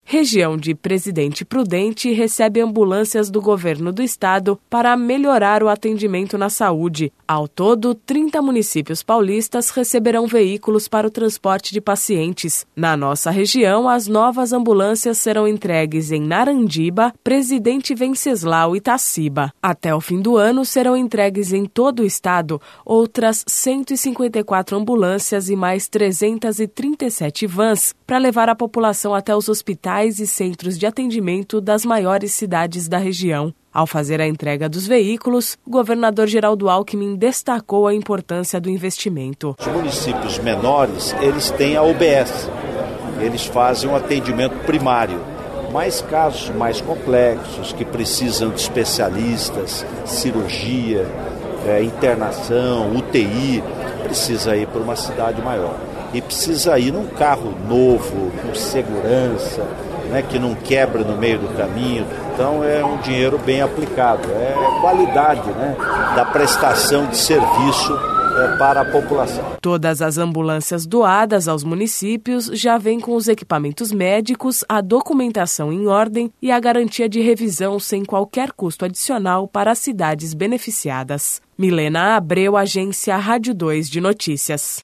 Região de Presidente Prudente recebe ambulâncias do governo do estado para melhorar o atendimento na saúde. Ao todo, 30 municípios paulistas receberão veículos para o transporte de pacientes. Na nossa região, as novas ambulâncias serão entregues em Narandiba, Presidente Venceslau e Itaciba. Até o fim do ano, serão entregues em todo o estado outras 154 ambulâncias e mais 337 vans para levar a população até os hospitais e centros de atendimento das maiores cidades da região. Ao fazer a entrega dos veículos, o governador Geraldo Alckmin destacou a importância do investimento. Os municípios menores, eles têm a UBS, eles fazem um atendimento primário. Mas casos mais complexos, que precisam de especialistas, cirurgia, internação, UTI, precisa ir para uma cidade maior. E precisa ir num carro novo, com segurança, que não quebra no meio do caminho. Então é um dinheiro bem aplicado, é qualidade da prestação de serviço para a população. Todas as ambulâncias doadas aos municípios já vêm com os equipamentos médicos, a documentação em ordem e a garantia de revisão sem qualquer custo adicional para as cidades beneficiadas. Milena Abreu, Agência Rádio 2 de Notícias.